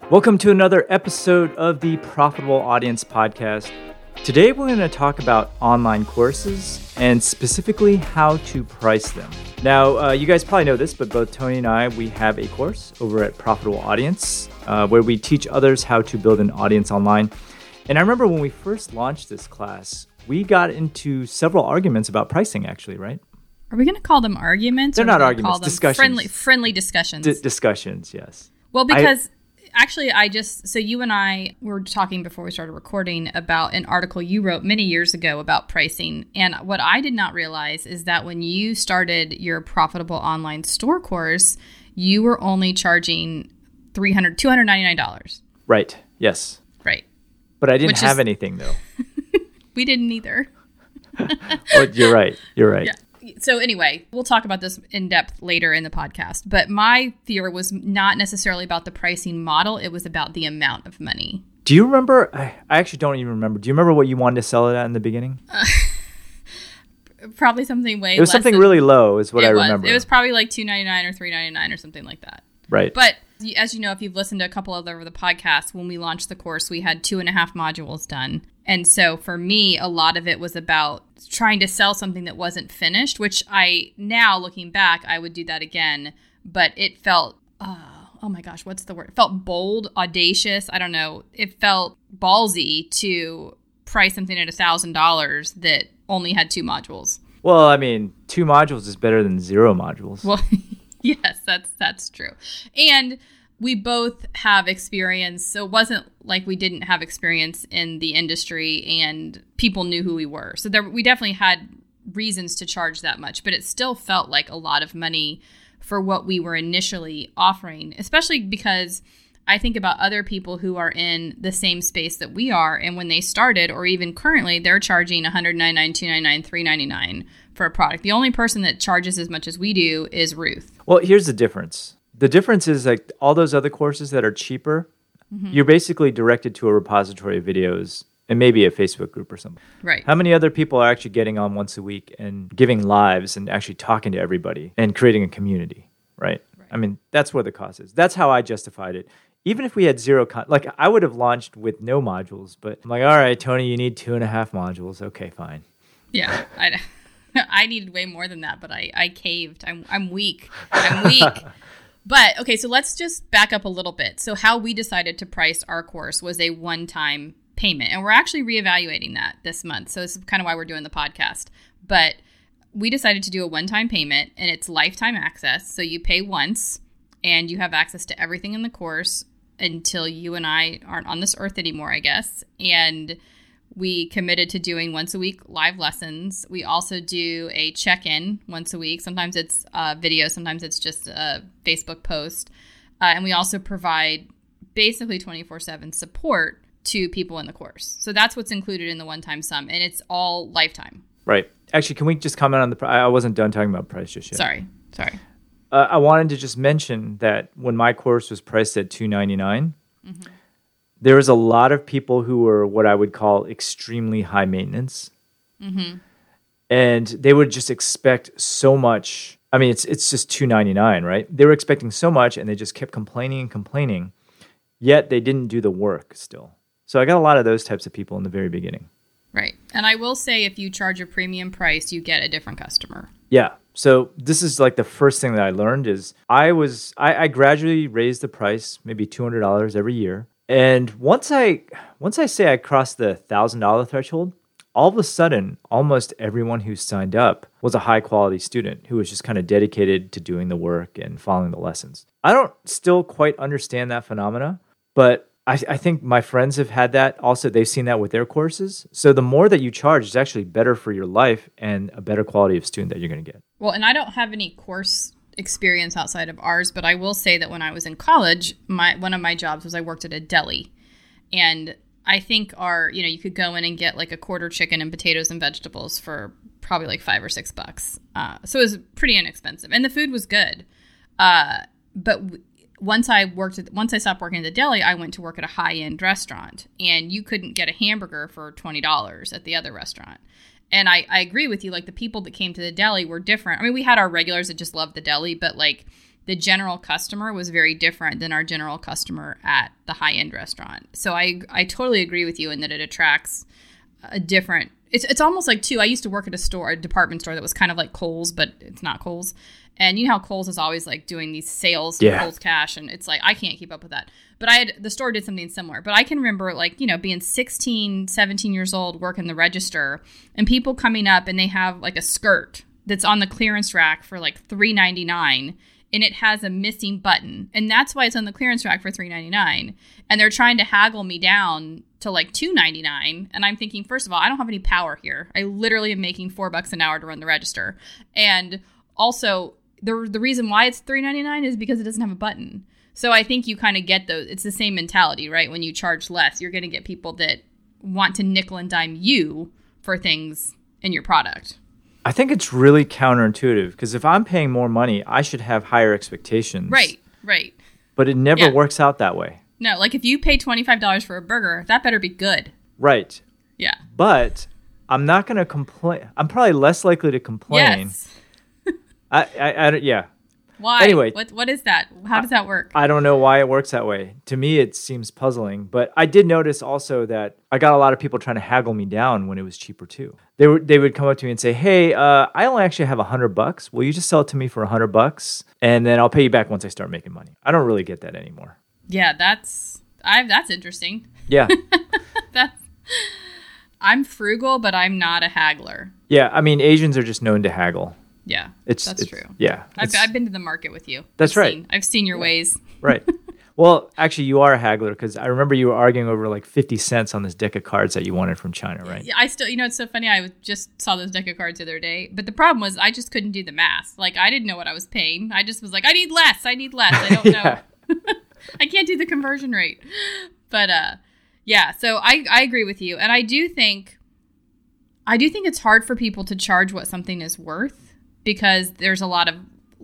Welcome to another episode of the Profitable Audience Podcast. Today we're going to talk about online courses and specifically how to price them. Now, you guys probably know this, but both Tony and I, we have a course over at Profitable Audience where we teach others how to build an audience online. And I remember when we first launched this class, we got into several arguments about pricing, actually, right? Are we going to call them arguments? They're not arguments, discussions. Friendly discussions. Discussions, yes. Well, because actually, so you and I were talking before we started recording about an article you wrote many years ago about pricing. And what I did not realize is that when you started your Profitable Online Store course, you were only charging $299. Right. Yes. Right. But I didn't have anything, though. We didn't either. Well, you're right. You're right. Yeah. So anyway, we'll talk about this in depth later in the podcast. But my fear was not necessarily about the pricing model. It was about the amount of money. Do you remember? I actually don't even remember. Do you remember what you wanted to sell it at in the beginning? Probably something way less. It was something really low is what I remember. It was probably like $299 or $399 or something like that. Right. But as you know, if you've listened to a couple of the podcasts, when we launched the course, we had 2.5 modules done. And so for me, a lot of it was about trying to sell something that wasn't finished, which now looking back, I would do that again. But it felt, oh my gosh, what's the word? It felt bold, audacious. I don't know. It felt ballsy to price something at $1,000 that only had 2 modules. Well, I mean, 2 modules is better than 0 modules. Well, yes, that's true. And we both have experience, so it wasn't like we didn't have experience in the industry and people knew who we were. So we definitely had reasons to charge that much, but it still felt like a lot of money for what we were initially offering, especially because I think about other people who are in the same space that we are, and when they started, or even currently, they're charging $199, $299, $399 for a product. The only person that charges as much as we do is Ruth. Well, here's the difference. The difference is like all those other courses that are cheaper, you're basically directed to a repository of videos and maybe a Facebook group or something. Right. How many other people are actually getting on once a week and giving lives and actually talking to everybody and creating a community, right? I mean, that's where the cost is. That's how I justified it. Even if we had zero, like I would have launched with no modules, but I'm like, all right, Tony, you need 2.5 modules. Okay, fine. Yeah, I needed way more than that, but I caved. I'm weak. I'm weak. But, okay, so let's just back up a little bit. So how we decided to price our course was a one-time payment. And we're actually reevaluating that this month. So this is kind of why we're doing the podcast. But we decided to do a one-time payment, and it's lifetime access. So you pay once, and you have access to everything in the course until you and I aren't on this earth anymore, I guess. And we committed to doing once a week live lessons. We also do a check-in once a week. Sometimes it's a video, sometimes it's just a Facebook post. And we also provide basically 24/7 support to people in the course. So that's what's included in the one-time sum, and it's all lifetime. Right. Actually, can we just comment on the I wasn't done talking about price just yet. Sorry. I wanted to just mention that when my course was priced at $299, there was a lot of people who were what I would call extremely high maintenance. And they would just expect so much. I mean, it's just $299, right? They were expecting so much, and they just kept complaining, yet they didn't do the work still. So I got a lot of those types of people in the very beginning. Right. And I will say if you charge a premium price, you get a different customer. Yeah. So this is like the first thing that I learned is I gradually raised the price, maybe $200 every year. And once I say I crossed the $1,000 threshold, all of a sudden, almost everyone who signed up was a high quality student who was just kind of dedicated to doing the work and following the lessons. I don't still quite understand that phenomena, but I think my friends have had that also. They've seen that with their courses. So the more that you charge is actually better for your life and a better quality of student that you're going to get. Well, and I don't have any course experience outside of ours, but I will say that when I was in college, one of my jobs was I worked at a deli. And I think you could go in and get like a quarter chicken and potatoes and vegetables for probably like $5 or $6. So it was pretty inexpensive. And the food was good. But once I stopped working at the deli, I went to work at a high-end restaurant, and you couldn't get a hamburger for $20 at the other restaurant. And I agree with you, like the people that came to the deli were different. I mean, we had our regulars that just loved the deli, but like the general customer was very different than our general customer at the high-end restaurant. So I totally agree with you in that it attracts a different. It's almost like too. I used to work at a department store that was kind of like Kohl's, but it's not Kohl's. And you know how Kohl's is always like doing these sales, Kohl's Cash, and it's like I can't keep up with that. But the store did something similar. But I can remember like, you know, being 16, 17 years old, working the register, and people coming up and they have like a skirt that's on the clearance rack for like $3.99, and it has a missing button, and that's why it's on the clearance rack for $3.99. And they're trying to haggle me down to like $2.99, and I'm thinking, first of all, I don't have any power here. I literally am making $4 an hour to run the register, and also the reason why it's $3.99 is because it doesn't have a button. So I think you kind of get those. It's the same mentality, right? When you charge less, you're going to get people that want to nickel and dime you for things in your product. I think it's really counterintuitive because if I'm paying more money, I should have higher expectations. Right. But it never works out that way. No, like if you pay $25 for a burger, that better be good. Right. Yeah. But I'm not going to complain. I'm probably less likely to complain. Yes. Yeah. Why? Anyway. What is that? How does that work? I don't know why it works that way. To me, it seems puzzling. But I did notice also that I got a lot of people trying to haggle me down when it was cheaper too. They would come up to me and say, "Hey, I only actually have $100. Will you just sell it to me for $100, and then I'll pay you back once I start making money?" I don't really get that anymore. Yeah, that's interesting. Yeah. I'm frugal, but I'm not a haggler. Yeah, I mean, Asians are just known to haggle. Yeah, that's true. Yeah. I've been to the market with you. That's right. I've seen your ways. Right. Well, actually, you are a haggler because I remember you were arguing over like 50 cents on this deck of cards that you wanted from China, right? Yeah, I still, it's so funny. I just saw those deck of cards the other day. But the problem was I just couldn't do the math. Like, I didn't know what I was paying. I just was like, I need less. I don't know. I can't do the conversion rate. But, yeah, so I agree with you. And I do think it's hard for people to charge what something is worth because there's a lot of,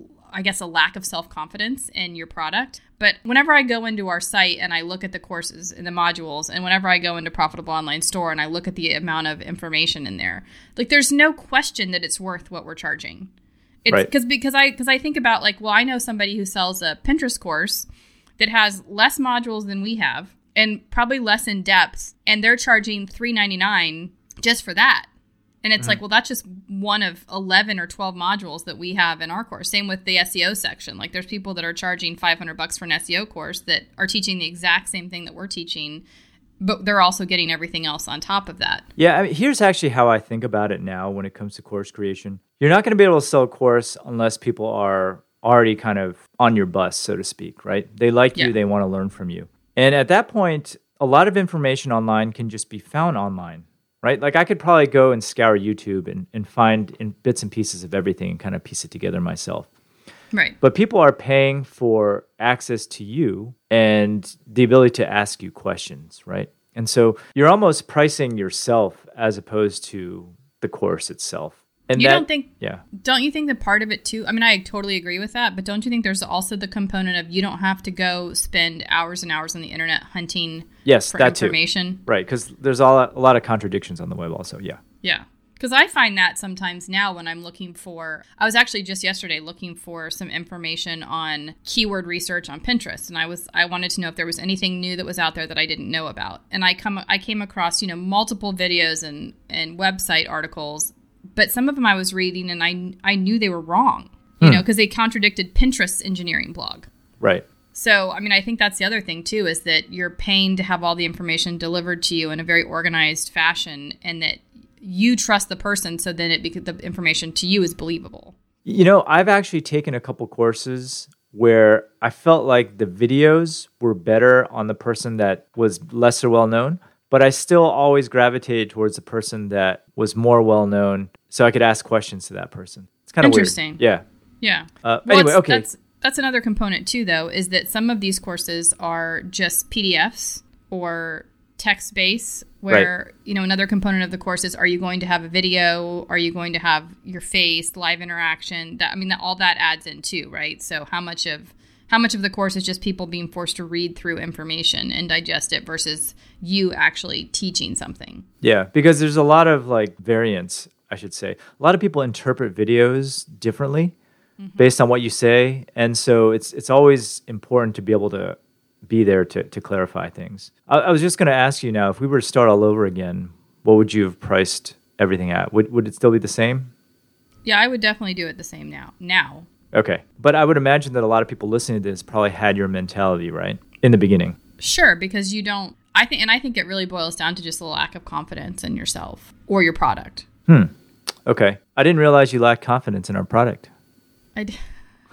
I guess, a lack of self-confidence in your product. But whenever I go into our site and I look at the courses and the modules, and whenever I go into Profitable Online Store and I look at the amount of information in there, like there's no question that it's worth what we're charging. It's right. because I think about like, well, I know somebody who sells a Pinterest course that has less modules than we have and probably less in depth, and they're charging $3.99 just for that. And it's like, well, that's just one of 11 or 12 modules that we have in our course. Same with the SEO section. Like there's people that are charging $500 for an SEO course that are teaching the exact same thing that we're teaching, but they're also getting everything else on top of that. Yeah, I mean, here's actually how I think about it now when it comes to course creation. You're not going to be able to sell a course unless people are already kind of on your bus, so to speak, right? They like you, they want to learn from you. And at that point, a lot of information online can just be found online. Right? Like I could probably go and scour YouTube and find in bits and pieces of everything and kind of piece it together myself. Right. But people are paying for access to you and the ability to ask you questions, right? And so you're almost pricing yourself as opposed to the course itself. And don't you think that part of it too, I mean, I totally agree with that, but don't you think there's also the component of you don't have to go spend hours and hours on the internet hunting for information? Too. Right, because there's a lot of contradictions on the web also, yeah. Yeah, because I find that sometimes now when I'm looking for, I was actually just yesterday looking for some information on keyword research on Pinterest, and I wanted to know if there was anything new that was out there that I didn't know about. And I came across, multiple videos and website articles, but some of them I was reading and I knew they were wrong, because they contradicted Pinterest's engineering blog. Right. So, I mean, I think that's the other thing too, is that you're paying to have all the information delivered to you in a very organized fashion, and that you trust the person, so then the information to you is believable. I've actually taken a couple courses where I felt like the videos were better on the person that was lesser well known, but I still always gravitated towards the person that was more well known, so I could ask questions to that person. It's kind of interesting. Weird. Yeah. Anyway, okay. That's another component too, though, is that some of these courses are just PDFs or text-based, where, another component of the course is, are you going to have a video? Are you going to have your face, live interaction? All that adds in too, right? So how much of the course is just people being forced to read through information and digest it versus you actually teaching something? Yeah, because there's a lot of variance, I should say. A lot of people interpret videos differently. based on what you say. And so it's always important to be able to be there to clarify things. I was just going to ask you now, if we were to start all over again, what would you have priced everything at? Would it still be the same? Yeah, I would definitely do it the same now. Okay. But I would imagine that a lot of people listening to this probably had your mentality, right? In the beginning. Sure, because you don't, I think it really boils down to just a lack of confidence in yourself or your product. Okay. I didn't realize you lacked confidence in our product. I did.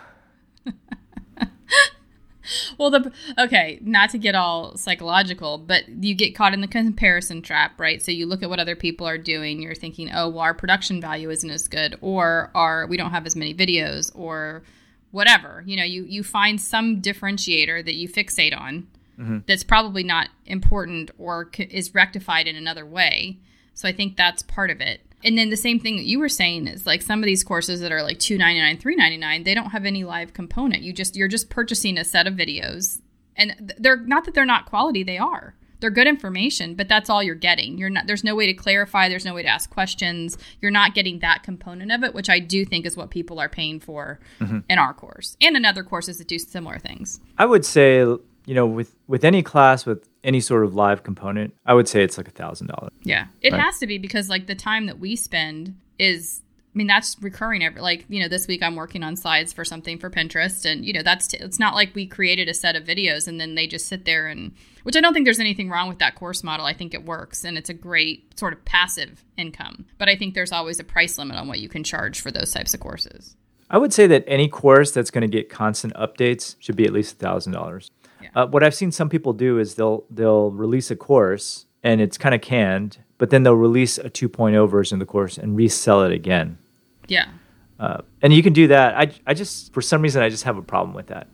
Well, okay, not to get all psychological, but you get caught in the comparison trap, right? So you look at what other people are doing. You're thinking, oh, well, our production value isn't as good, or we don't have as many videos, or whatever. You find some differentiator that you fixate on that's probably not important or is rectified in another way. So I think that's part of it. And then the same thing that you were saying is like some of these courses that are like $299, $399, they don't have any live component. You're just purchasing a set of videos, and they're not that they're not quality. They are. They're good information, but that's all you're getting. There's no way to clarify. There's no way to ask questions. You're not getting that component of it, which I do think is what people are paying for in our course and in other courses that do similar things. I would say, with any class with any sort of live component, I would say it's like $1,000. Yeah, it has to be, because like the time that we spend is, that's recurring. This week I'm working on slides for something for Pinterest, and it's not like we created a set of videos and then they just sit there, and which I don't think there's anything wrong with that course model. I think it works, and it's a great sort of passive income. But I think there's always a price limit on what you can charge for those types of courses. I would say that any course that's going to get constant updates should be at least $1,000. Yeah. What I've seen some people do is they'll release a course and it's kind of canned, but then they'll release a 2.0 version of the course and resell it again. Yeah. And you can do that. I just, for some reason, I just have a problem with that.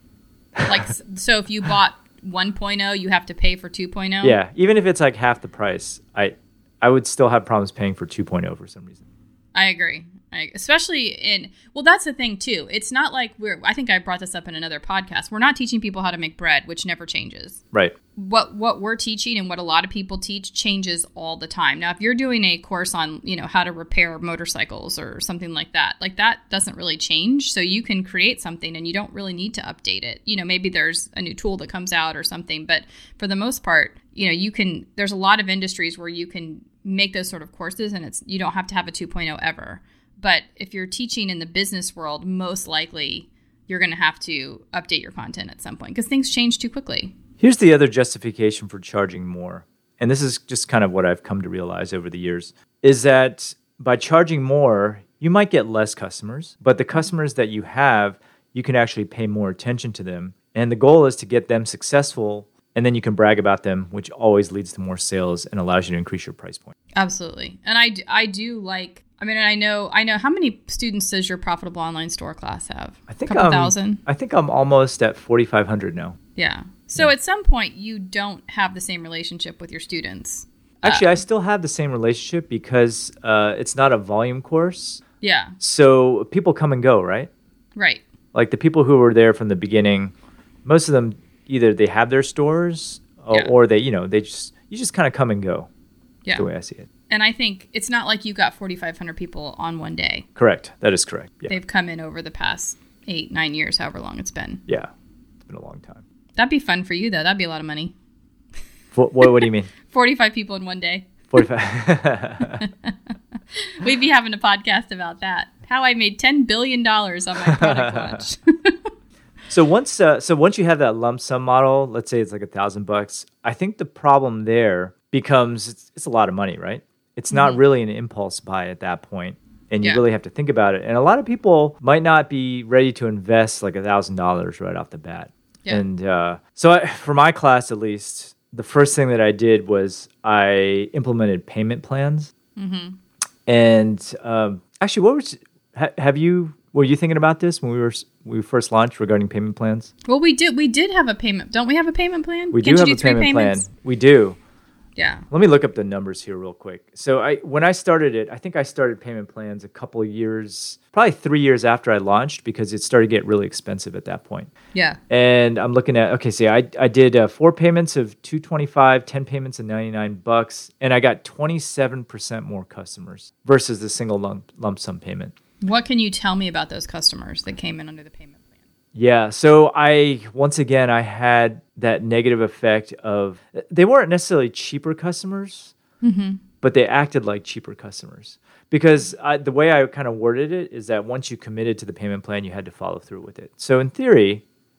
So if you bought 1.0, you have to pay for 2.0? Yeah. Even if it's like half the price, I would still have problems paying for 2.0 for some reason. I agree. Especially that's the thing too. It's not like I think I brought this up in another podcast. We're not teaching people how to make bread, which never changes. Right. What we're teaching and what a lot of people teach changes all the time. Now, if you're doing a course on, how to repair motorcycles or something like that doesn't really change. So you can create something and you don't really need to update it. Maybe there's a new tool that comes out or something, but for the most part, there's a lot of industries where you can make those sort of courses, and you don't have to have a 2.0 ever. But if you're teaching in the business world, most likely you're going to have to update your content at some point because things change too quickly. Here's the other justification for charging more. And this is just kind of what I've come to realize over the years, is that by charging more, you might get less customers, but the customers that you have, you can actually pay more attention to them. And the goal is to get them successful, and then you can brag about them, which always leads to more sales and allows you to increase your price point. Absolutely. And I do like, I know how many students does your Profitable Online Store class have? I think a couple thousand? I think I'm almost at 4,500 now. Yeah. So at some point, you don't have the same relationship with your students. Actually, I still have the same relationship because it's not a volume course. Yeah. So people come and go, right? Right. Like the people who were there from the beginning, most of them either they have their stores or they, you just kind of come and go. Yeah. That's the way I see it. And I think it's not like you got 4,500 people on one day. Correct. That is correct. Yeah. They've come in over the past 8-9 years, however long it's been. Yeah. It's been a long time. That'd be fun for you, though. That'd be a lot of money. What do you mean? 45 people in one day. 45. We'd be having a podcast about that. How I made $10 billion on my product launch. So once you have that lump sum model, let's say it's like $1,000, I think the problem there becomes it's a lot of money, right? It's not really an impulse buy at that point, and you really have to think about it. And a lot of people might not be ready to invest like $1,000 right off the bat. Yeah. And for my class, at least, the first thing that I did was I implemented payment plans. Mm-hmm. And actually, were you thinking about this when we first launched regarding payment plans? Well, we did have a payment. Don't we have a payment plan? We do have a payment plan. We do. Yeah. Let me look up the numbers here real quick. So when I started it, I think I started payment plans a couple of years, probably 3 years after I launched, because it started to get really expensive at that point. Yeah. And I'm looking at, I did 4 payments of $225, 10 payments of $99, and I got 27% more customers versus the single lump sum payment. What can you tell me about those customers that came in under the payment plan? Yeah. So I had that negative effect of they weren't necessarily cheaper customers, but they acted like cheaper customers. Because the way I kind of worded it is that once you committed to the payment plan, you had to follow through with it. So in theory,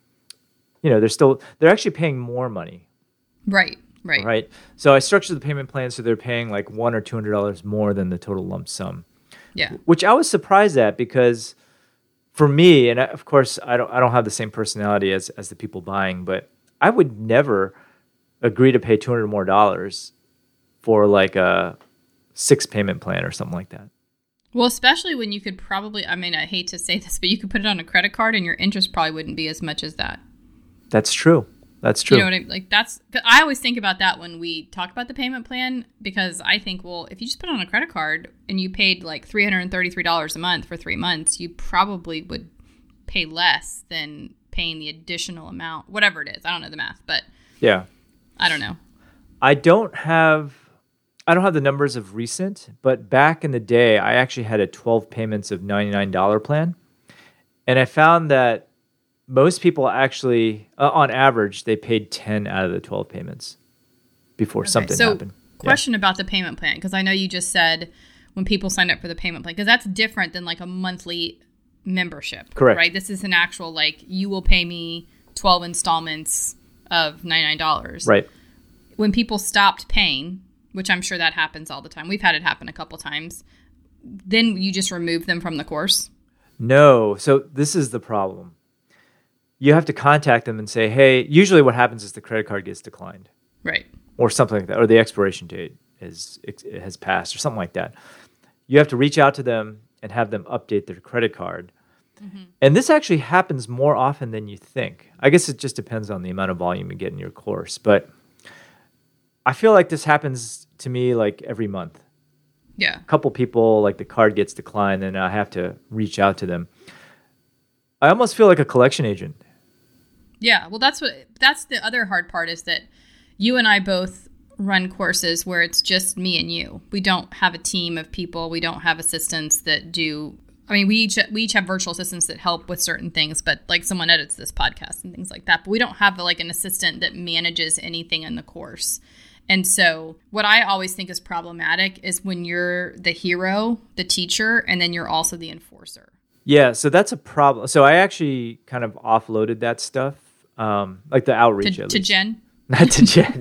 they're actually paying more money. Right. So I structured the payment plan so they're paying like $100 or $200 more than the total lump sum. Yeah. Which I was surprised at because for me, and of course I don't have the same personality as the people buying, but I would never agree to pay $200 more for like a 6 payment plan or something like that. Well, especially when you could probably, I hate to say this, but you could put it on a credit card and your interest probably wouldn't be as much as that. That's true. You know what I mean? Like I always think about that when we talk about the payment plan, because I think, well, if you just put it on a credit card and you paid like $333 a month for 3 months, you probably would pay less than paying the additional amount, whatever it is. I don't know the math, but yeah, I don't know. I don't have the numbers of recent, but back in the day, I actually had a 12 payments of $99 plan. And I found that most people actually, on average, they paid 10 out of the 12 payments before something happened. Question about the payment plan, because I know you just said when people sign up for the payment plan, because that's different than like a monthly membership. Correct. Right? This is an actual, like, you will pay me 12 installments of $99. Right. When people stopped paying, which I'm sure that happens all the time. We've had it happen a couple times. Then you just remove them from the course? No. So this is the problem. You have to contact them and say, hey, usually what happens is the credit card gets declined. Right. Or something like that. Or the expiration date has passed or something like that. You have to reach out to them and have them update their credit card. Mm-hmm. And this actually happens more often than you think. I guess it just depends on the amount of volume you get in your course. But I feel like this happens to me like every month. Yeah. A couple people, like the card gets declined and I have to reach out to them. I almost feel like a collection agent. Yeah. Well, that's the other hard part is that you and I both run courses where it's just me and you. We don't have a team of people. We don't have assistants that do. I mean, we each have virtual assistants that help with certain things, but like someone edits this podcast and things like that. But we don't have like an assistant that manages anything in the course. And so what I always think is problematic is when you're the hero, the teacher, and then you're also the enforcer. Yeah, so that's a problem. So I actually kind of offloaded that stuff, like the outreach. To Jen? Not to Jen,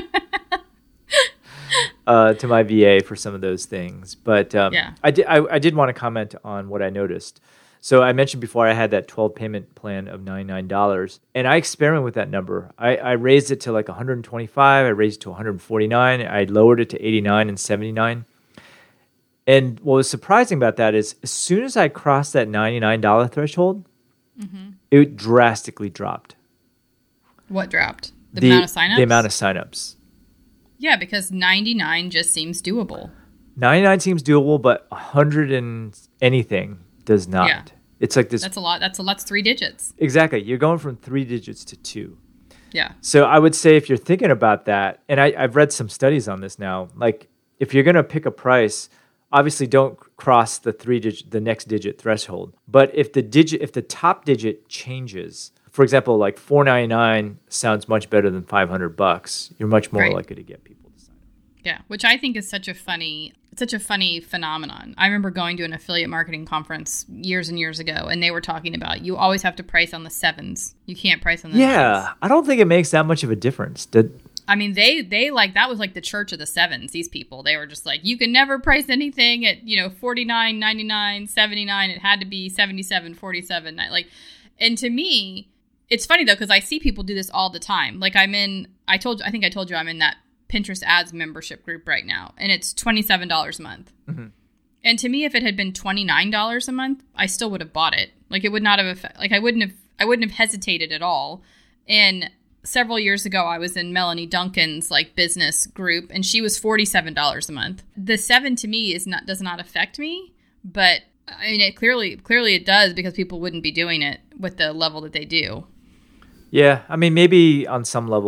no. To my VA for some of those things. But I did want to comment on what I noticed. So I mentioned before I had that 12 payment plan of $99, and I experimented with that number. I raised it to like 125. I raised it to 149. I lowered it to 89 and 79. And what was surprising about that is as soon as I crossed that $99 threshold, it drastically dropped. What dropped? The amount of signups? The amount of signups. Yeah, because 99 just seems doable. 99 seems doable, but 100 and anything does not. Yeah. It's like this. That's a lot. That's 3 digits. Exactly. You're going from 3 digits to 2. Yeah. So I would say if you're thinking about that, and I've read some studies on this now, like if you're going to pick a price, obviously don't cross the next digit threshold. But if the top digit changes, for example, like $499 sounds much better than $500, you're much more likely to get people to sign up. Yeah, which I think is such a funny phenomenon. I remember going to an affiliate marketing conference years and years ago, and they were talking about you always have to price on the 7s. You can't price on the 9s. I don't think it makes that much of a difference. I mean, they like that was like the church of the 7s. These people, they were just like, you can never price anything at $49, $99, $79. It had to be $77, $47. Like, and to me, it's funny though because I see people do this all the time. Like I think I told you I'm in that Pinterest ads membership group right now, and it's $27 a month. Mm-hmm. And to me, if it had been $29 a month, I still would have bought it. Like it would not have I wouldn't have hesitated at all. And several years ago, I was in Melanie Duncan's like business group, and she was $47 a month. The 7 to me does not affect me, but I mean, it clearly it does because people wouldn't be doing it with the level that they do. Yeah, I mean, maybe on some level,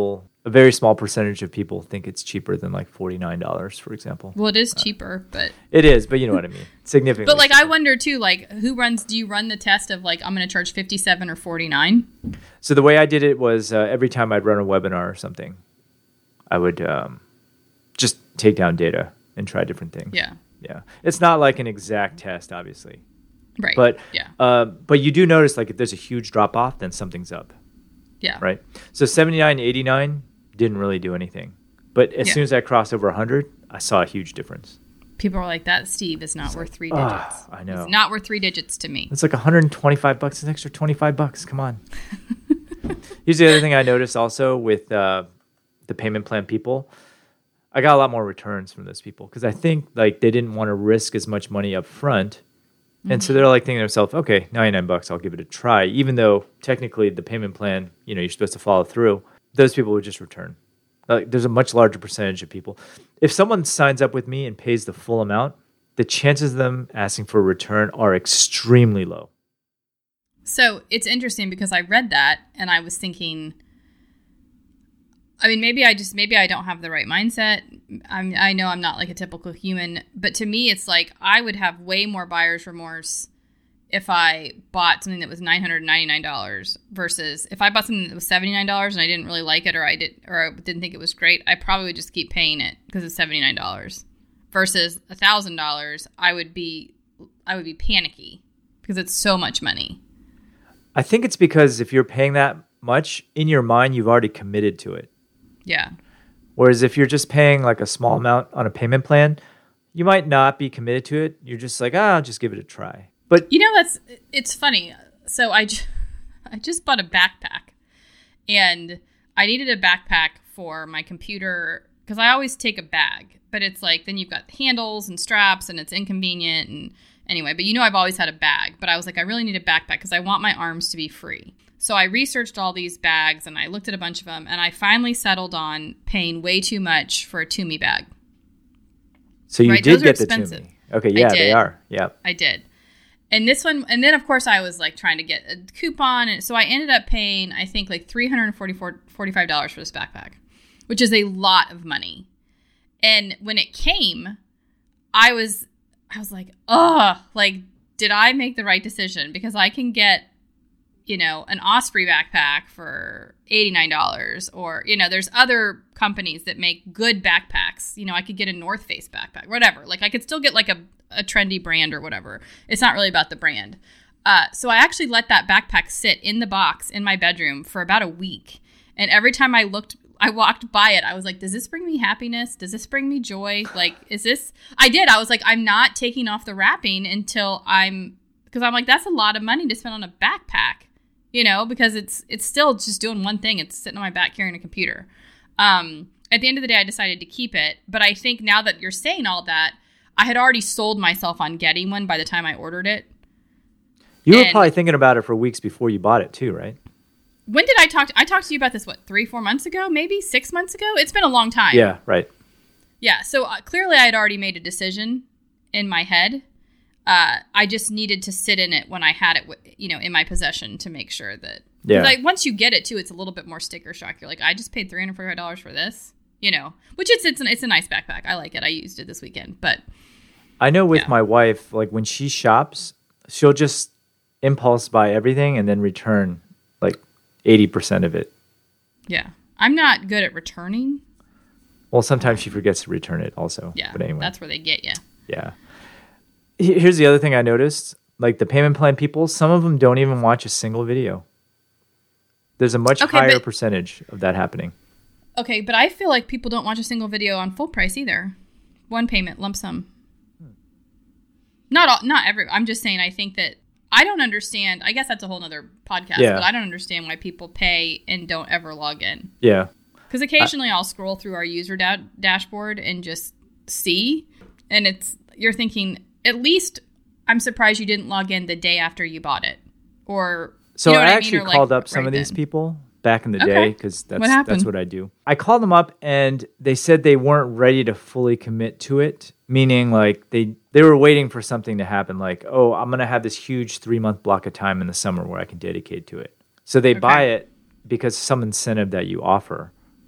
a very small percentage of people think it's cheaper than like $49, for example. Well, it is cheaper, but it is, but you know what I mean. Significantly. But like, cheaper. I wonder too, like, do you run the test of like, I'm going to charge 57 or 49? So the way I did it was every time I'd run a webinar or something, I would just take down data and try different things. Yeah. Yeah. It's not like an exact test, obviously. Right. But yeah. But you do notice like if there's a huge drop off, then something's up. Yeah. Right. So 79, 89 didn't really do anything. But as soon as I crossed over 100, I saw a huge difference. People are like, that Steve is not worth 3 digits. I know. It's not worth 3 digits to me. It's like $125. It's an extra $25. Come on. Here's the other thing I noticed also with the payment plan people. I got a lot more returns from those people because I think like they didn't want to risk as much money up front. And so they're like thinking to themselves, okay, $99, I'll give it a try. Even though technically the payment plan, you're supposed to follow through. Those people would just return. There's a much larger percentage of people. If someone signs up with me and pays the full amount, the chances of them asking for a return are extremely low. So it's interesting because I read that and I was thinking, I mean, maybe I don't have the right mindset. I know I'm not like a typical human, but to me, it's like I would have way more buyer's remorse if I bought something that was $999 versus if I bought something that was $79 and I didn't really like it or I didn't think it was great. I probably would just keep paying it because it's $79 versus $1,000. I would be panicky because it's so much money. I think it's because if you're paying that much in your mind, you've already committed to it. Yeah. Whereas if you're just paying like a small amount on a payment plan, you might not be committed to it. You're just like, I'll just give it a try. But it's funny. So I just bought a backpack and I needed a backpack for my computer because I always take a bag, but it's like, then you've got handles and straps and it's inconvenient. And anyway, but I've always had a bag, but I was like, I really need a backpack because I want my arms to be free. So I researched all these bags and I looked at a bunch of them and I finally settled on paying way too much for a Tumi bag. So you did get the expensive. Tumi. Okay, yeah, they are. Yeah. I did. And this one, and then of course I was like trying to get a coupon. And so I ended up paying, I think like $345 for this backpack, which is a lot of money. And when it came, I was like, did I make the right decision? Because I can get, an Osprey backpack for $89 or, there's other companies that make good backpacks. I could get a North Face backpack, whatever. Like I could still get like a trendy brand or whatever. It's not really about the brand. So I actually let that backpack sit in the box in my bedroom for about a week. And every time I walked by it, I was like, does this bring me happiness? Does this bring me joy? Like, I did. I was like, I'm not taking off the wrapping because I'm like, that's a lot of money to spend on a backpack, because it's still just doing one thing. It's sitting on my back carrying a computer. At the end of the day, I decided to keep it. But I think now that you're saying all that, I had already sold myself on getting one by the time I ordered it. You were probably thinking about it for weeks before you bought it too, right? When did I talk to you about this, 3-4 months ago? Maybe 6 months ago? It's been a long time. Yeah, right. Yeah, so clearly I had already made a decision in my head. I just needed to sit in it when I had it, in my possession to make sure that... Yeah. Like, once you get it, too, it's a little bit more sticker shock. You're like, I just paid $345 for this, which it's a nice backpack. I like it. I used it this weekend, but... I know with my wife, like when she shops, she'll just impulse buy everything and then return like 80% of it. Yeah. I'm not good at returning. Well, sometimes she forgets to return it also. Yeah. But anyway. That's where they get you. Yeah. Here's the other thing I noticed. Like the payment plan people, some of them don't even watch a single video. There's a much higher percentage of that happening. Okay, but I feel like people don't watch a single video on full price either. One payment, lump sum. Not every. I'm just saying. I think that I don't understand. I guess that's a whole nother podcast. Yeah. But I don't understand why people pay and don't ever log in. Yeah. Because occasionally I'll scroll through our user dashboard and just see, and you're thinking at least I'm surprised you didn't log in the day after you bought it, or so you know I what actually mean? called up some of these people back in the day because that's what I do. I called them up and they said they weren't ready to fully commit to it. Meaning, like, they were waiting for something to happen, like, oh, I'm going to have this huge 3-month block of time in the summer where I can dedicate to it. So they buy it because some incentive that you offer.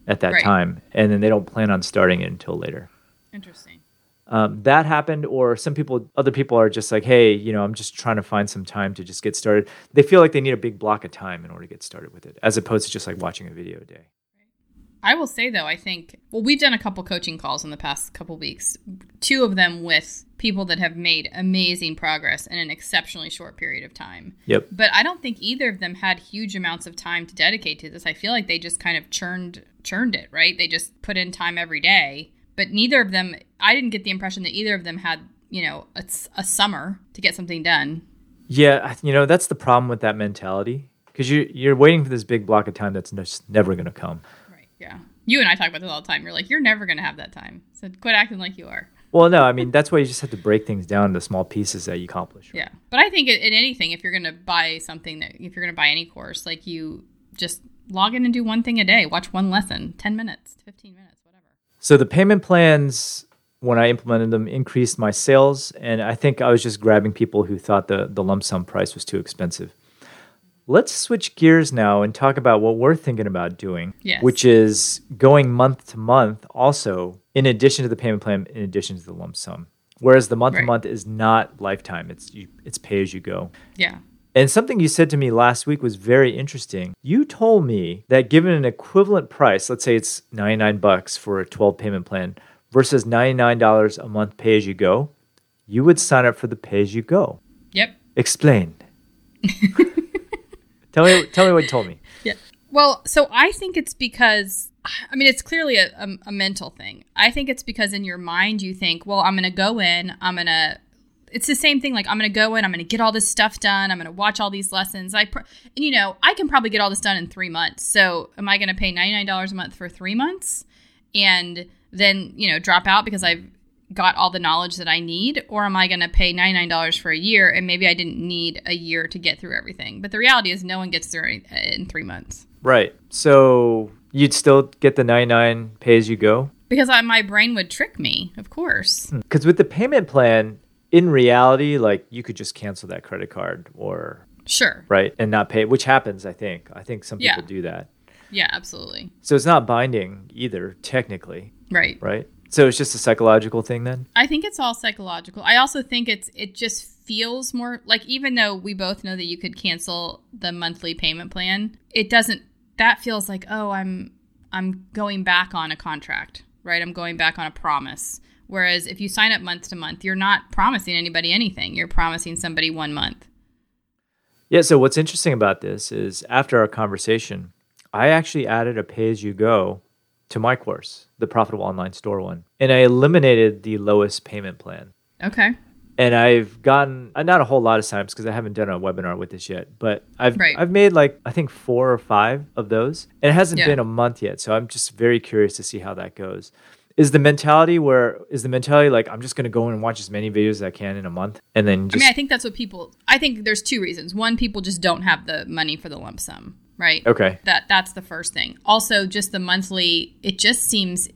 at that Right. time, and then they don't plan on starting it until later. Interesting. That happened, or other people are just like, hey, I'm just trying to find some time to just get started. They feel like they need a big block of time in order to get started with it, as opposed to just like watching a video a day. I will say, though, I think, we've done a couple coaching calls in the past couple weeks, 2 of them with people that have made amazing progress in an exceptionally short period of time. Yep. But I don't think either of them had huge amounts of time to dedicate to this. I feel like they just kind of churned it, right? They just put in time every day. But neither of them, I didn't get the impression that either of them had, a summer to get something done. Yeah, that's the problem with that mentality, because you're waiting for this big block of time that's just never going to come. Yeah. You and I talk about this all the time. You're like, you're never going to have that time. So quit acting like you are. Well, no, I mean, that's why you just have to break things down into small pieces that you accomplish. Right? Yeah. But I think in anything, if you're going to buy something, if you're going to buy any course, like you just log in and do one thing a day, watch one lesson, 10 minutes, 15 minutes, whatever. So the payment plans, when I implemented them, increased my sales. And I think I was just grabbing people who thought the lump sum price was too expensive. Let's switch gears now and talk about what we're thinking about doing, Yes. which is going month to month also, in addition to the payment plan, in addition to the lump sum. Whereas the month to month is not lifetime. It's pay as you go. Yeah. And something you said to me last week was very interesting. You told me that given an equivalent price, let's say it's $99 for a 12 payment plan versus $99 a month pay as you go, you would sign up for the pay as you go. Yep. Explain. Tell me what you told me. Yeah. Well, so I think it's because, it's clearly a mental thing. I think it's because in your mind you think, well, I'm going to go in, it's the same thing. Like, I'm going to go in, I'm going to get all this stuff done. I'm going to watch all these lessons. I can probably get all this done in 3 months. So am I going to pay $99 a month for 3 months and then, drop out because I've got all the knowledge that I need? Or am I going to pay $99 for a year and maybe I didn't need a year to get through everything? But the reality is no one gets through in 3 months. Right. So you'd still get the 99 pay as you go? Because my brain would trick me, of course. Because with the payment plan, in reality, like, you could just cancel that credit card or... Sure. Right. And not pay, which happens, I think. I think some people do that. Yeah, absolutely. So it's not binding either, technically. Right. Right. So it's just a psychological thing then? I think it's all psychological. I also think it just feels more like, even though we both know that you could cancel the monthly payment plan, that feels like, oh, I'm going back on a contract, right? I'm going back on a promise. Whereas if you sign up month to month, you're not promising anybody anything. You're promising somebody 1 month. Yeah. So what's interesting about this is after our conversation, I actually added a pay-as-you-go to my course, the Profitable Online Store one. And I eliminated the lowest payment plan. Okay. And I've gotten, not a whole lot of signups because I haven't done a webinar with this yet, but I've made like, I think 4 or 5 of those. And it hasn't been a month yet. So I'm just very curious to see how that goes. Is the mentality like, I'm just going to go in and watch as many videos as I can in a month and then just... I think that's what I think there's 2 reasons. One, people just don't have the money for the lump sum, right? Okay. That's the first thing. Also, just the monthly, it just seems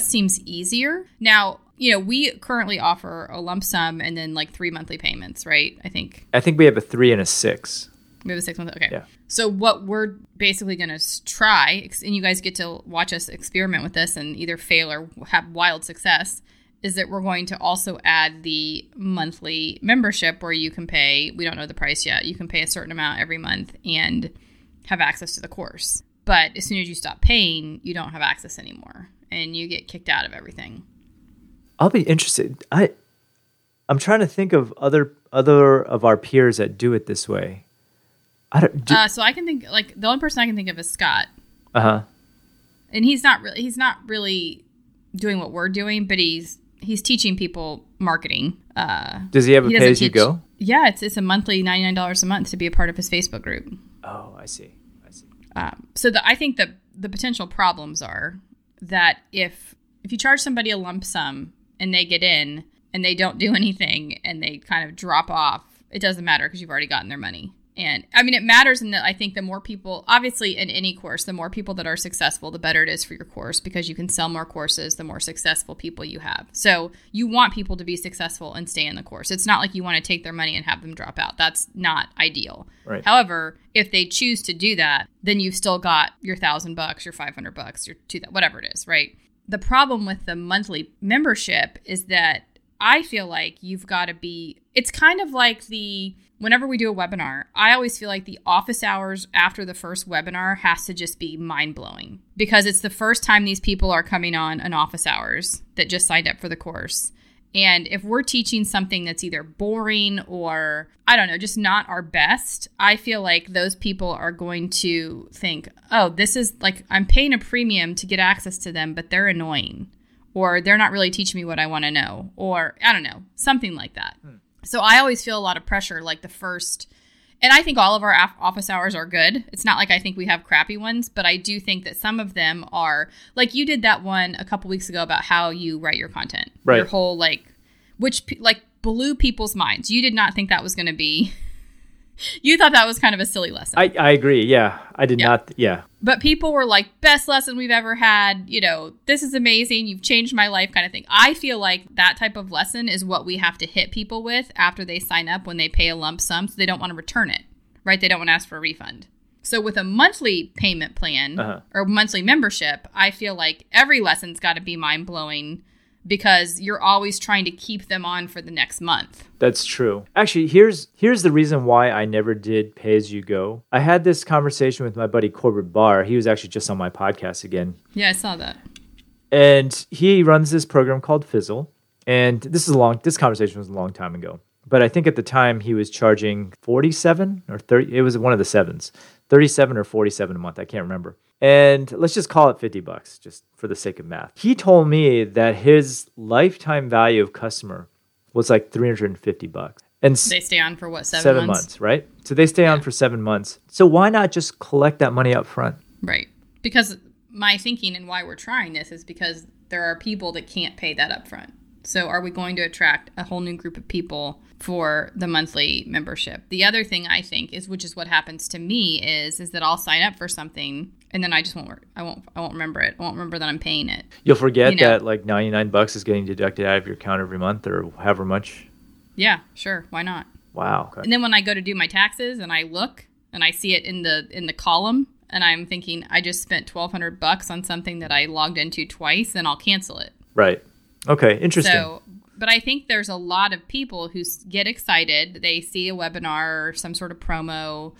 easier. Now, we currently offer a lump sum and then like 3 monthly payments, right? I think we have a 3 and a 6. We have a 6 month. Okay. Yeah. So what we're basically going to try, and you guys get to watch us experiment with this and either fail or have wild success, is that we're going to also add the monthly membership where you can pay, we don't know the price yet, you can pay a certain amount every month and have access to the course. But as soon as you stop paying, you don't have access anymore and you get kicked out of everything. I'll be interested. I'm trying to think of other of our peers that do it this way. So I can think, like, the only person I can think of is Scott. Uh-huh. And he's not really doing what we're doing, but he's teaching people marketing. Does he have a pay-as-you-go? Yeah, it's a monthly $99 a month to be a part of his Facebook group. Oh, I see. I think the potential problems are that if you charge somebody a lump sum and they get in and they don't do anything and they kind of drop off, it doesn't matter because you've already gotten their money. And I mean, it matters in that I think the more people, obviously in any course, the more people that are successful, the better it is for your course, because you can sell more courses, the more successful people you have. So you want people to be successful and stay in the course. It's not like you want to take their money and have them drop out. That's not ideal. Right. However, if they choose to do that, then you've still got your $1,000, your $500, your $2,000, whatever it is, right? The problem with the monthly membership is that I feel like you've got to be, it's kind of like whenever we do a webinar, I always feel like the office hours after the first webinar has to just be mind-blowing, because it's the first time these people are coming on an office hours that just signed up for the course. And if we're teaching something that's either boring or, I don't know, just not our best, I feel like those people are going to think, oh, this is like, I'm paying a premium to get access to them, but they're annoying, or they're not really teaching me what I want to know, or I don't know, something like that. So I always feel a lot of pressure, like the first, and I think all of our office hours are good. It's not like I think we have crappy ones, but I do think that some of them are, like you did that one a couple weeks ago about how you write your content. Right. Your whole, which blew people's minds. You did not think that was going to be, you thought that was kind of a silly lesson. I agree. Yeah. I did not. Yeah. But people were like, best lesson we've ever had. You know, this is amazing. You've changed my life kind of thing. I feel like that type of lesson is what we have to hit people with after they sign up, when they pay a lump sum. So they don't want to return it, right? They don't want to ask for a refund. So with a monthly payment plan or monthly membership, I feel like every lesson's got to be mind blowing, because you're always trying to keep them on for the next month. That's true. Actually, here's the reason why I never did pay as you go. I had this conversation with my buddy Corbett Barr. He was actually just on my podcast again. Yeah, I saw that. And he runs this program called Fizzle. And this conversation was a long time ago. But I think at the time he was charging 47 or 30. It was one of the sevens, 37 or 47 a month. I can't remember. And let's just call it $50, just for the sake of math. He told me that his lifetime value of customer was like $350. And they stay on for what, 7 months, right? So they stay on for 7 months. So why not just collect that money up front? Right. Because my thinking and why we're trying this is because there are people that can't pay that up front. So are we going to attract a whole new group of people for the monthly membership? The other thing I think is, which is what happens to me, is that I'll sign up for something and then I just won't work. I won't remember it. I won't remember that I'm paying it. You'll forget that like $99 is getting deducted out of your account every month, or however much. Yeah, sure. Why not? Wow. Okay. And then when I go to do my taxes and I look and I see it in the column, and I'm thinking I just spent $1,200 on something that I logged into twice, and I'll cancel it. Right. Okay. Interesting. So, but I think there's a lot of people who get excited. They see a webinar or some sort of promo,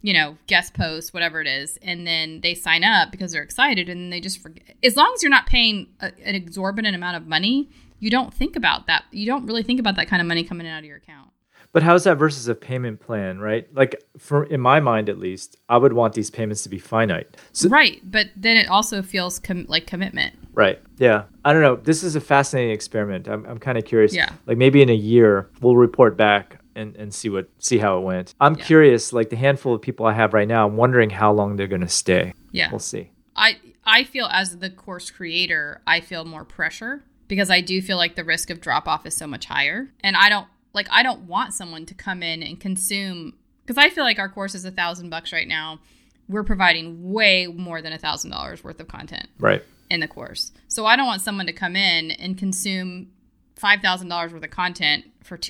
guest post, whatever it is, and then they sign up because they're excited, and they just forget. As long as you're not paying an exorbitant amount of money, you don't think about that. You don't really think about that kind of money coming out of your account. But how's that versus a payment plan, right? Like, in my mind, at least, I would want these payments to be finite. So, right, but then it also feels like commitment. Right. Yeah. I don't know. This is a fascinating experiment. I'm kind of curious. Yeah. Like maybe in a year, we'll report back and see how it went. I'm curious. Like the handful of people I have right now, I'm wondering how long they're going to stay. Yeah. We'll see. I feel, as the course creator, I feel more pressure, because I do feel like the risk of drop off is so much higher, and I don't want someone to come in and consume, because I feel like our course is $1,000 right now. We're providing way more than $1,000 worth of content. Right. In the course. So I don't want someone to come in and consume $5,000 worth of content for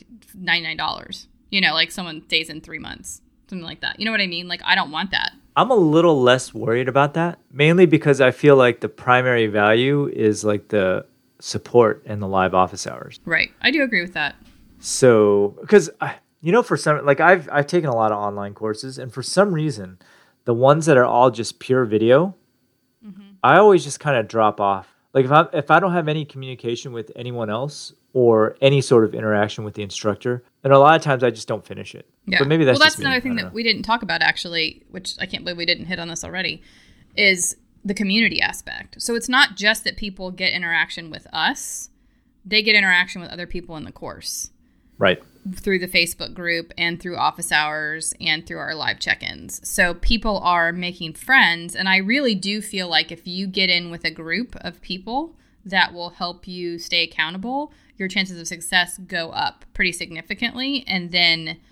$299. Like someone stays in 3 months, something like that. You know what I mean? Like, I don't want that. I'm a little less worried about that, mainly because I feel like the primary value is like the support and the live office hours. Right. I do agree with that. So, because for some, like I've taken a lot of online courses, and for some reason, the ones that are all just pure video, I always just kind of drop off. Like if I don't have any communication with anyone else or any sort of interaction with the instructor, then a lot of times I just don't finish it. Yeah. But maybe that's that's another thing that we didn't talk about, actually, which I can't believe we didn't hit on this already, is the community aspect. So it's not just that people get interaction with us; they get interaction with other people in the course. Right. Through the Facebook group and through office hours and through our live check-ins. So people are making friends. And I really do feel like if you get in with a group of people that will help you stay accountable, your chances of success go up pretty significantly. And then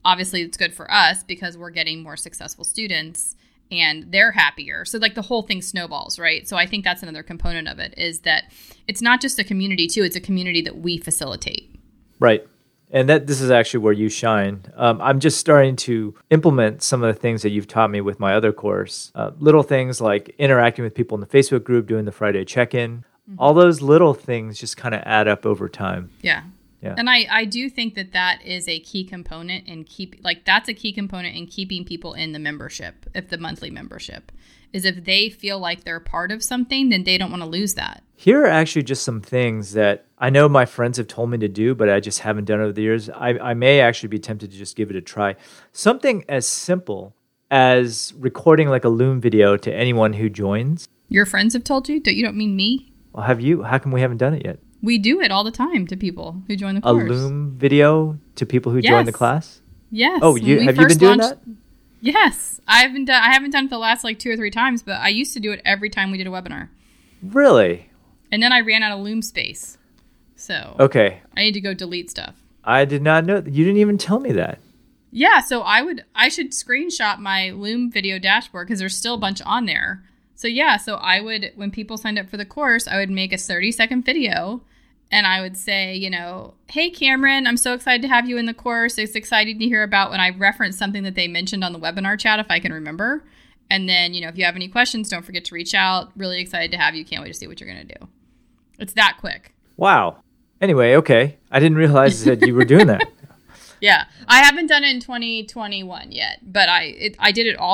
obviously it's good for us because we're getting more successful students and they're happier. So like the whole thing snowballs, right? So I think that's another component of it, is that it's not just a community too, it's a community that we facilitate. Right. And this is actually where you shine. I'm just starting to implement some of the things that you've taught me with my other course. Little things like interacting with people in the Facebook group, doing the Friday check-in. Mm-hmm. All those little things just kind of add up over time. Yeah. Yeah. And I do think that is a key component in that's a key component in keeping people in the membership, if the monthly membership is if they feel like they're part of something, then they don't want to lose that. Here are actually just some things that I know my friends have told me to do, but I just haven't done over the years. I may actually be tempted to just give it a try. Something as simple as recording like a Loom video to anyone who joins. Your friends have told you? You don't mean me? Well, have you? How come we haven't done it yet? We do it all the time to people who join the course. A Loom video to people who join the class? Yes. Oh, have you been doing that? Yes. I haven't done it the last like 2 or 3 times, but I used to do it every time we did a webinar. Really? And then I ran out of Loom space. So okay, I need to go delete stuff. I did not know. You didn't even tell me that. Yeah, so I should screenshot my Loom video dashboard because there's still a bunch on there. So yeah, so I would, when people signed up for the course, I would make a 30-second video and I would say, hey Cameron, I'm so excited to have you in the course. It's exciting to hear about when I reference something that they mentioned on the webinar chat, if I can remember. And then, if you have any questions, don't forget to reach out. Really excited to have you. Can't wait to see what you're going to do. It's that quick. Wow. Anyway, okay. I didn't realize that you were doing that. Yeah. I haven't done it in 2021 yet, but I did it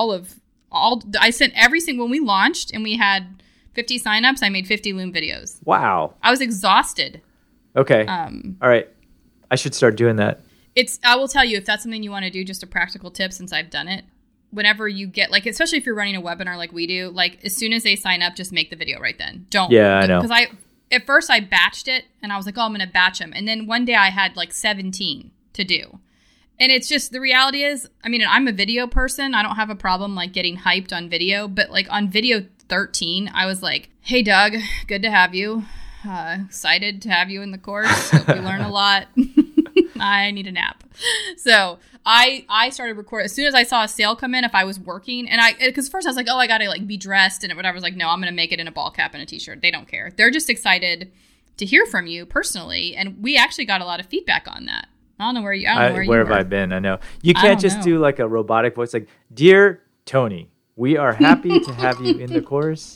I sent every single, when we launched and we had 50 signups, I made 50 Loom videos. Wow. I was exhausted. Okay. All right. I should start doing that. I will tell you, if that's something you want to do, just a practical tip since I've done it. Whenever you get, especially if you're running a webinar like we do, as soon as they sign up, just make the video right then. Don't. Yeah, I know. Because at first I batched it and I was like, oh, I'm going to batch them. And then one day I had 17 to do. And it's just, the reality is, I'm a video person. I don't have a problem getting hyped on video. But on video 13, I was like, hey, Doug, good to have you. Excited to have you in the course. Hope you learn a lot. I need a nap. So I started recording as soon as I saw a sale come in. If I was working, and because first I was like, oh, I gotta be dressed and whatever. I was like, no, I'm gonna make it in a ball cap and a t-shirt. They don't care. They're just excited to hear from you personally, and we actually got a lot of feedback on that. I don't know where you. Where have I been? I know you can't just do a robotic voice like, "Dear Tony, we are happy to have you in the course."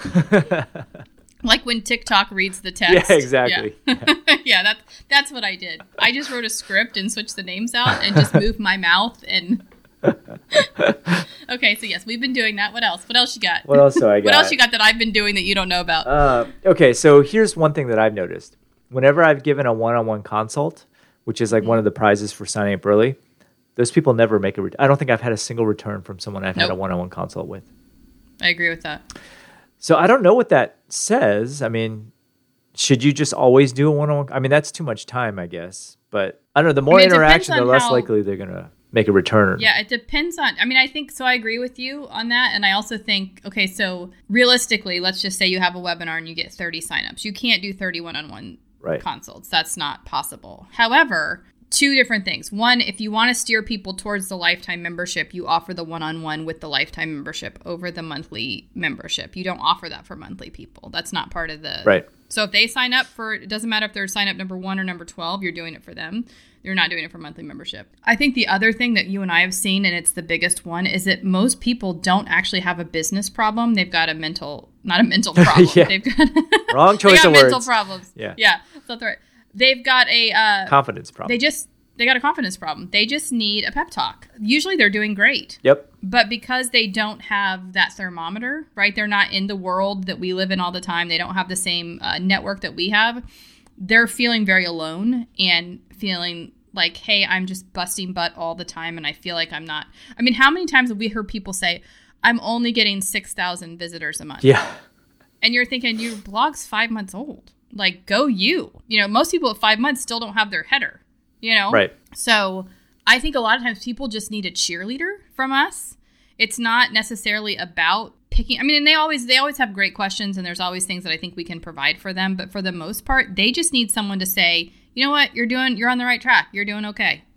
Like when TikTok reads the text. Yeah, exactly. Yeah, yeah, that's what I did. I just wrote a script and switched the names out and just moved my mouth and... Okay, so yes, we've been doing that. What else? What else you got? What else do I got? What else you got that I've been doing that you don't know about? Okay, so here's one thing that I've noticed. Whenever I've given a one-on-one consult, which is one of the prizes for signing up early, those people never make I don't think I've had a single return from someone I've had a one-on-one consult with. I agree with that. So I don't know what that says. Should you just always do a one-on-one? That's too much time, I guess. But I don't know. The more interaction, the less likely they're going to make a return. Yeah, it depends on... I think... So I agree with you on that. And I also think... Okay, so realistically, let's just say you have a webinar and you get 30 signups. You can't do 30 one-on-one consults. That's not possible. However... 2 different things. One, if you want to steer people towards the lifetime membership, you offer the one-on-one with the lifetime membership over the monthly membership. You don't offer that for monthly people. That's not part of the... Right. So if they sign up for... It doesn't matter if they're sign up number 1 or number 12, you're doing it for them. You're not doing it for monthly membership. I think the other thing that you and I have seen, and it's the biggest one, is that most people don't actually have a business problem. They've got a mental... Not a mental problem. Yeah. They've got... Wrong choice of words. mental problems. Yeah. Yeah. That's right. They've got a... confidence problem. They got a confidence problem. They just need a pep talk. Usually they're doing great. Yep. But because they don't have that thermometer, right? They're not in the world that we live in all the time. They don't have the same network that we have. They're feeling very alone and feeling like, hey, I'm just busting butt all the time and I feel like I'm not... how many times have we heard people say, I'm only getting 6,000 visitors a month? Yeah. And you're thinking, your blog's 5 months old. Go you. Most people at 5 months still don't have their header. Right. So I think a lot of times people just need a cheerleader from us. It's not necessarily about picking. And they always have great questions and there's always things that I think we can provide for them. But for the most part, they just need someone to say, you know what, you're on the right track. You're doing okay.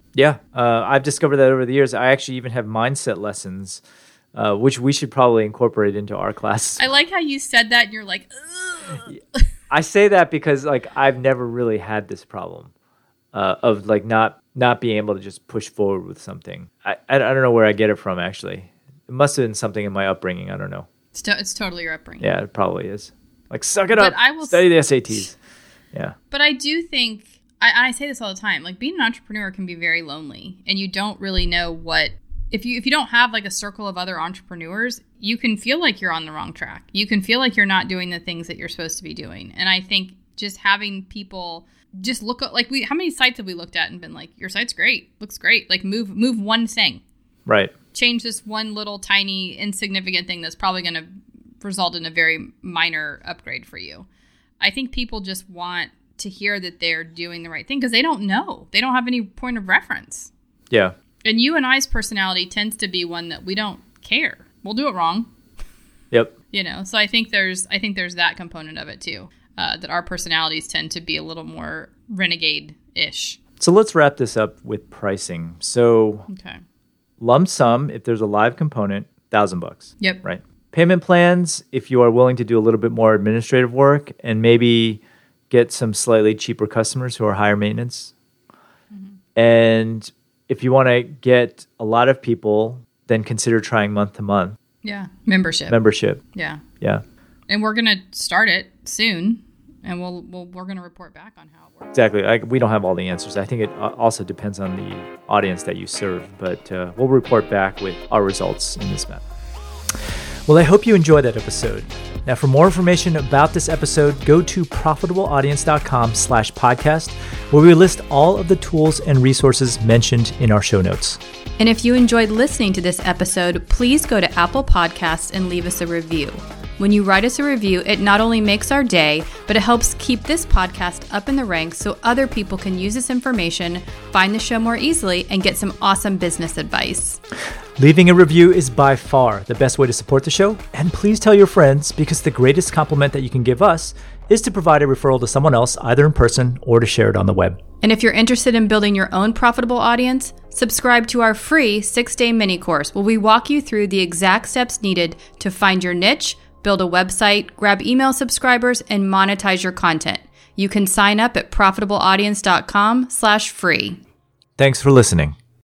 Yeah, I've discovered that over the years. I actually even have mindset lessons, which we should probably incorporate into our class. I like how you said that and you're like, ugh. I say that because like I've never really had this problem of like not being able to just push forward with something. I don't know where I get it from, actually. It must have been something in my upbringing. I don't know. It's totally your upbringing. Yeah, it probably is. Like, suck it up. Study the SATs. Yeah. But I do think, I say this all the time, like being an entrepreneur can be very lonely, and you don't really know what, if you don't have like a circle of other entrepreneurs, you can feel like you're on the wrong track. You can feel like you're not doing the things that you're supposed to be doing. And I think just having people just look at, like, how many sites have we looked at and been like, your site's great, looks great. Like move one thing. Right. Change this one little tiny insignificant thing that's probably going to result in a very minor upgrade for you. I think people just want to hear that they're doing the right thing because they don't know. They don't have any point of reference. Yeah. And you and I's personality tends to be one that we don't care. We'll do it wrong. Yep. You know, so I think there's that component of it too. That our personalities tend to be a little more renegade-ish. So let's wrap this up with pricing. So okay. Lump sum, if there's a live component, $1,000. Yep. Right. Payment plans, if you are willing to do a little bit more administrative work and maybe get some slightly cheaper customers who are higher maintenance. Mm-hmm. And if you want to get a lot of people, then consider trying month to month. Yeah. Membership. Yeah. Yeah. And we're going to start it soon, and we're going to report back on how it works. Exactly. We don't have all the answers. I think it also depends on the audience that you serve, but we'll report back with our results in this matter. Well, I hope you enjoyed that episode. Now, for more information about this episode, go to profitableaudience.com/podcast, where we list all of the tools and resources mentioned in our show notes. And if you enjoyed listening to this episode, please go to Apple Podcasts and leave us a review. When you write us a review, it not only makes our day, but it helps keep this podcast up in the ranks so other people can use this information, find the show more easily, and get some awesome business advice. Leaving a review is by far the best way to support the show, and please tell your friends, because the greatest compliment that you can give us is to provide a referral to someone else, either in person or to share it on the web. And if you're interested in building your own profitable audience, subscribe to our free 6-day mini course where we walk you through the exact steps needed to find your niche, build a website, grab email subscribers, and monetize your content. You can sign up at profitableaudience.com/free. Thanks for listening.